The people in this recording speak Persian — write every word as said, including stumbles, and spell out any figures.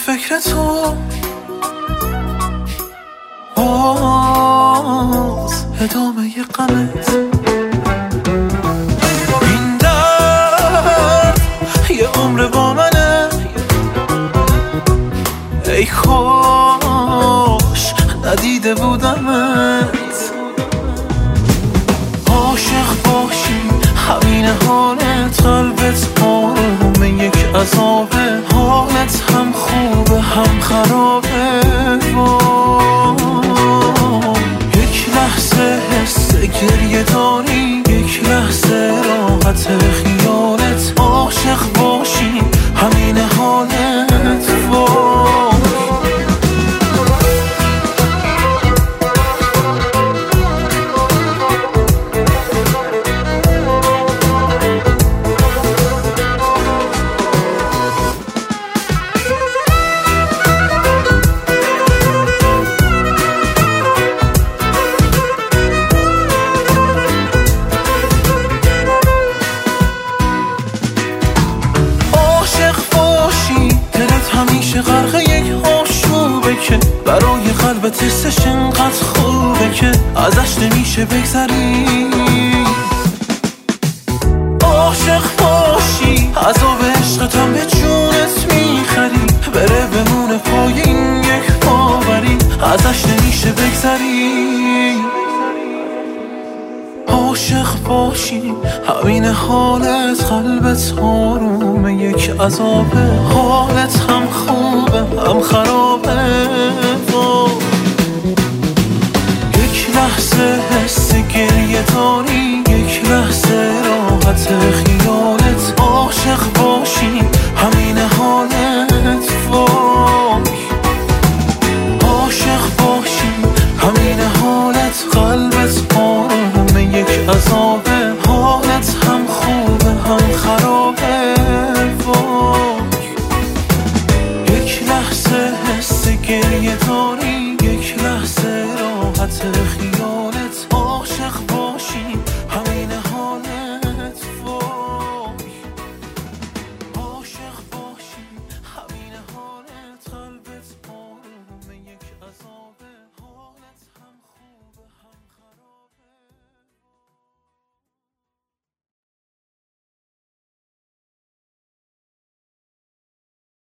فکر تو باز ادامه ی غمت. این درد یه عمر با منه، ای کاش ندیده بودمت. عاشق باشی همین حالت، قلبت آرومه یک عذابه، حالت هم خوبه هم خرابه. یک لحظه حس گریه داری، یک لحظه راحت خیالت. عاشق باشی همین حالت. همیشه غرق یک آشوبه که برای قلبت حسش انقدر خوبه که ازش نمیشه بگذری. عاشق باشی عذاب عشقتم به جونت میخری، بره بمونه پای این یک باوری، ازش نمیشه بگذری. عاشق باشی همین حالت، قلبت آرومه یک عذابه، حالت هم خوبه هم خرابه. یک لحظه حس گریه داری، یک لحظه راحت خیالت. عاشق باشی همین حالت. عاشق باشی همین حالت، قلبت آرومه یک عذابه، حالت هم خوبه هم خرابه. یک لحظه حس گریه داری.